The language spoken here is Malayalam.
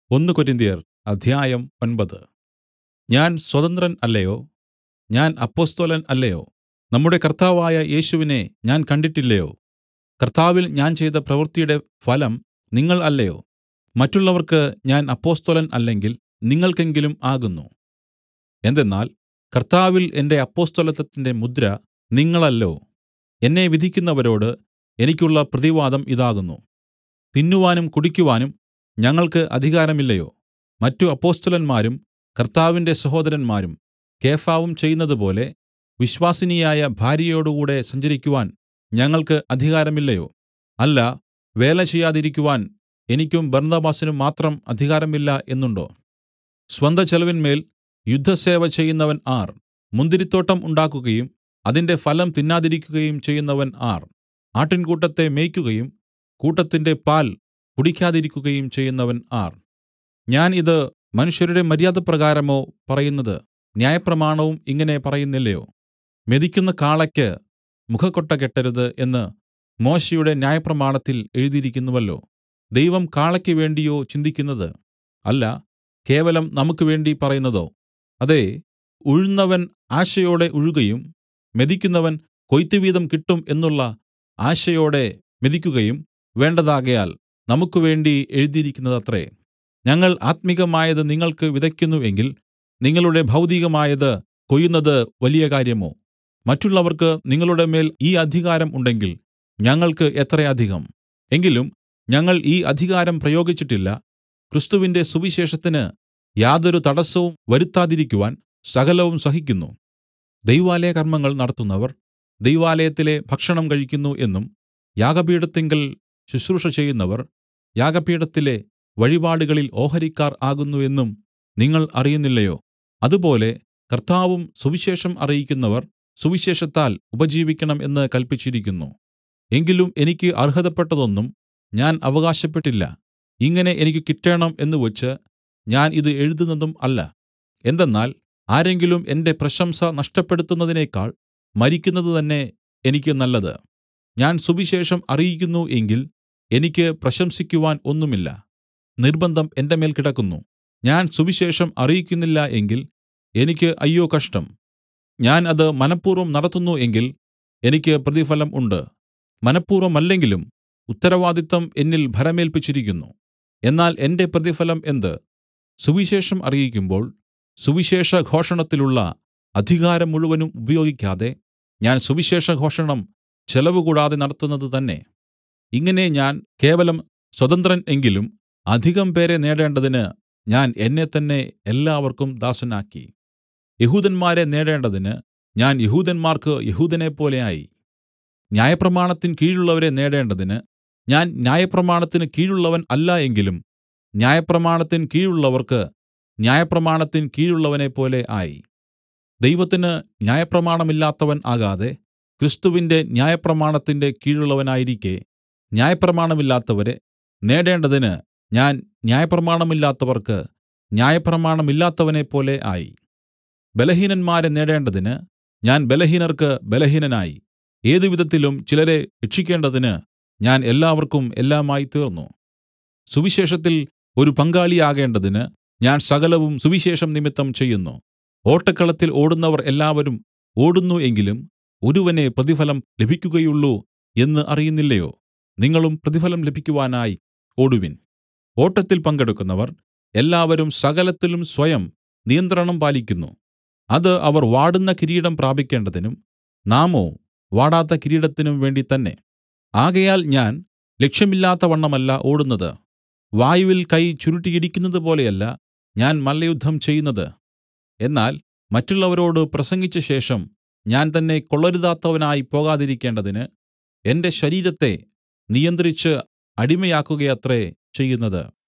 ഒന്ന് കൊരിന്ത്യർ അധ്യായം 9. ഞാൻ സ്വതന്ത്രൻ അല്ലയോ? ഞാൻ അപ്പൊസ്തലൻ അല്ലയോ? നമ്മുടെ കർത്താവായ യേശുവിനെ ഞാൻ കണ്ടിട്ടില്ലയോ? കർത്താവിൽ ഞാൻ ചെയ്ത പ്രവൃത്തിയുടെ ഫലം നിങ്ങൾ അല്ലയോ? മറ്റുള്ളവർക്ക് ഞാൻ അപ്പൊസ്തലൻ അല്ലെങ്കിൽ നിങ്ങൾക്കെങ്കിലും ആകുന്നു. എന്തെന്നാൽ കർത്താവിൽ എന്റെ അപ്പൊസ്തലത്വത്തിന്റെ മുദ്ര നിങ്ങളല്ലോ. എന്നെ വിധിക്കുന്നവരോട് എനിക്കുള്ള പ്രതിവാദം ഇതാകുന്നു: തിന്നുവാനും കുടിക്കുവാനും ഞങ്ങൾക്ക് അധികാരമില്ലയോ? മറ്റു അപ്പൊസ്തലന്മാരും കർത്താവിന്റെ സഹോദരന്മാരും കേഫാവും ചെയ്യുന്നതുപോലെ വിശ്വാസിനിയായ ഭാര്യയോടുകൂടെ സഞ്ചരിക്കുവാൻ ഞങ്ങൾക്ക് അധികാരമില്ലയോ? അല്ല, വേല ചെയ്യാതിരിക്കുവാൻ എനിക്കും ബർന്നബാസിനും മാത്രം അധികാരമില്ല എന്നുണ്ടോ? സ്വന്തചെലവിന്മേൽ യുദ്ധസേവ ചെയ്യുന്നവൻ ആർ? മുന്തിരിത്തോട്ടം ഉണ്ടാക്കുകയും അതിന്റെ ഫലം തിന്നാതിരിക്കുകയും ചെയ്യുന്നവൻ ആർ? ആട്ടിൻകൂട്ടത്തെ മേയ്ക്കുകയും കൂട്ടത്തിന്റെ പാൽ കുടിക്കാതിരിക്കുകയും ചെയ്യുന്നവൻ ആർ? ഞാൻ ഇത് മനുഷ്യരുടെ മര്യാദപ്രകാരമോ പറയുന്നത്? ന്യായപ്രമാണവും ഇങ്ങനെ പറയുന്നില്ലയോ? മെതിക്കുന്ന കാളയ്ക്ക് മുഖക്കൊട്ട കെട്ടരുത് എന്ന് മോശെയുടെ ന്യായപ്രമാണത്തിൽ എഴുതിയിരിക്കുന്നുവല്ലോ. ദൈവം കാളയ്ക്ക് വേണ്ടിയോ ചിന്തിക്കുന്നത്? അല്ല, കേവലം നമുക്ക് വേണ്ടി പറയുന്നതോ? അതേ, ഉഴുന്നവൻ ആശയോടെ ഉഴുകയും മെതിക്കുന്നവൻ കൊയ്ത്തുവീതം കിട്ടും എന്നുള്ള ആശയോടെ മെതിക്കുകയും വേണ്ടതാകയാൽ നമുക്ക് വേണ്ടി എഴുതിയിരിക്കുന്നതത്രേ. ഞങ്ങൾ ആത്മികമായത് നിങ്ങൾക്ക് വിതയ്ക്കുന്നു എങ്കിൽ നിങ്ങളുടെ ഭൗതികമായത് കൊയ്യുന്നത് വലിയ കാര്യമോ? മറ്റുള്ളവർക്ക് നിങ്ങളുടെ മേൽ ഈ അധികാരം ഉണ്ടെങ്കിൽ ഞങ്ങൾക്ക് എത്ര അധികം! എങ്കിലും ഞങ്ങൾ ഈ അധികാരം പ്രയോഗിച്ചിട്ടില്ല. ക്രിസ്തുവിന്റെ സുവിശേഷത്തിന് യാതൊരു തടസ്സവും വരുത്താതിരിക്കുവാൻ സകലവും സഹിക്കുന്നു. ദൈവാലയ കർമ്മങ്ങൾ നടത്തുന്നവർ ദൈവാലയത്തിലെ ഭക്ഷണം കഴിക്കുന്നു എന്നും യാഗപീഠത്തിങ്കൽ ശുശ്രൂഷ ചെയ്യുന്നവർ യാഗപീഠത്തിലെ വഴിപാടുകളിൽ ഓഹരിക്കാർ ആകുന്നു എന്നും നിങ്ങൾ അറിയുന്നില്ലയോ? അതുപോലെ കർത്താവും സുവിശേഷം അറിയിക്കുന്നവർ സുവിശേഷത്താൽ ഉപജീവിക്കണം എന്ന് കല്പിച്ചിരിക്കുന്നു. എങ്കിലും എനിക്ക് അർഹതപ്പെട്ടതൊന്നും ഞാൻ അവകാശപ്പെട്ടില്ല. ഇങ്ങനെ എനിക്ക് കിട്ടേണം എന്നുവച്ച് ഞാൻ ഇത് എഴുതുന്നതും അല്ല. എന്തെന്നാൽ ആരെങ്കിലും എന്റെ പ്രശംസ നഷ്ടപ്പെടുത്തുന്നതിനേക്കാൾ മരിക്കുന്നത് തന്നെ എനിക്ക് നല്ലത്. ഞാൻ സുവിശേഷം അറിയിക്കുന്നു എങ്കിൽ എനിക്ക് പ്രശംസിക്കുവാൻ ഒന്നുമില്ല. നിർബന്ധം എന്റെ മേൽ കിടക്കുന്നു. ഞാൻ സുവിശേഷം അറിയിക്കുന്നില്ല എങ്കിൽ എനിക്ക് അയ്യോ കഷ്ടം. ഞാൻ അത് മനഃപൂർവ്വം നടത്തുന്നു എങ്കിൽ എനിക്ക് പ്രതിഫലം ഉണ്ട്. മനഃപൂർവ്വമല്ലെങ്കിലും ഉത്തരവാദിത്തം എന്നിൽ ഭരമേല്പിച്ചിരിക്കുന്നു. എന്നാൽ എന്റെ പ്രതിഫലം എന്ത്? സുവിശേഷം അറിയിക്കുമ്പോൾ സുവിശേഷഘോഷണത്തിലുള്ള അധികാരം മുഴുവനും ഉപയോഗിക്കാതെ ഞാൻ സുവിശേഷഘോഷണം ചെലവുകൂടാതെ നടത്തുന്നത് തന്നെ. ഇങ്ങനെ ഞാൻ കേവലം സ്വതന്ത്രൻ എങ്കിലും അധികം പേരെ നേടേണ്ടതിന് ഞാൻ എന്നെത്തന്നെ എല്ലാവർക്കും ദാസനാക്കി. യഹൂദന്മാരെ നേടേണ്ടതിന് ഞാൻ യഹൂദന്മാർക്ക് യഹൂദനെപ്പോലെ ആയി. ന്യായപ്രമാണത്തിൻ കീഴുള്ളവരെ നേടേണ്ടതിന് ഞാൻ ന്യായപ്രമാണത്തിന് കീഴുള്ളവൻ അല്ല എങ്കിലും ന്യായപ്രമാണത്തിൻ കീഴുള്ളവർക്ക് ന്യായപ്രമാണത്തിൻ കീഴുള്ളവനെപ്പോലെ ആയി. ദൈവത്തിന് ന്യായപ്രമാണമില്ലാത്തവൻ ആകാതെ ക്രിസ്തുവിന്റെ ന്യായപ്രമാണത്തിന്റെ കീഴുള്ളവനായിരിക്കെ ന്യായപ്രമാണമില്ലാത്തവരെ നേടേണ്ടതിന് ഞാൻ ന്യായപ്രമാണമില്ലാത്തവർക്ക് ന്യായപ്രമാണമില്ലാത്തവനെപ്പോലെ ആയി. ബലഹീനന്മാരെ നേടേണ്ടതിന് ഞാൻ ബലഹീനർക്ക് ബലഹീനനായി. ഏതുവിധത്തിലും ചിലരെ രക്ഷിക്കേണ്ടതിന് ഞാൻ എല്ലാവർക്കും എല്ലാമായി തീർന്നു. സുവിശേഷത്തിൽ ഒരു പങ്കാളിയാകേണ്ടതിന് ഞാൻ സകലവും സുവിശേഷം നിമിത്തം ചെയ്യുന്നു. ഓട്ടക്കളത്തിൽ ഓടുന്നവർ എല്ലാവരും ഓടുന്നു എങ്കിലും ഒരുവനെ പ്രതിഫലം ലഭിക്കുകയുള്ളു എന്ന് അറിയുന്നില്ലയോ? നിങ്ങളും പ്രതിഫലം ലഭിക്കുവാനായി ഓടുവിൻ. ഓട്ടത്തിൽ പങ്കെടുക്കുന്നവർ എല്ലാവരും സകലത്തിലും സ്വയം നിയന്ത്രണം പാലിക്കുന്നു. അത് അവർ വാടുന്ന കിരീടം പ്രാപിക്കേണ്ടതിനും നാമോ വാടാത്ത കിരീടത്തിനും വേണ്ടി തന്നെ. ആകയാൽ ഞാൻ ലക്ഷ്യമില്ലാത്തവണ്ണമല്ല ഓടുന്നത്. വായുവിൽ കൈ ചുരുട്ടിയിടിക്കുന്നത് പോലെയല്ല ഞാൻ മല്ലയുദ്ധം ചെയ്യുന്നത്. എന്നാൽ മറ്റുള്ളവരോട് പ്രസംഗിച്ച ശേഷം ഞാൻ തന്നെ കൊള്ളരുതാത്തവനായി പോകാതിരിക്കേണ്ടതിന് എന്റെ ശരീരത്തെ നിയന്ത്രിച്ച് അടിമയാക്കുകയത്രേ ചെയ്യുന്നത്.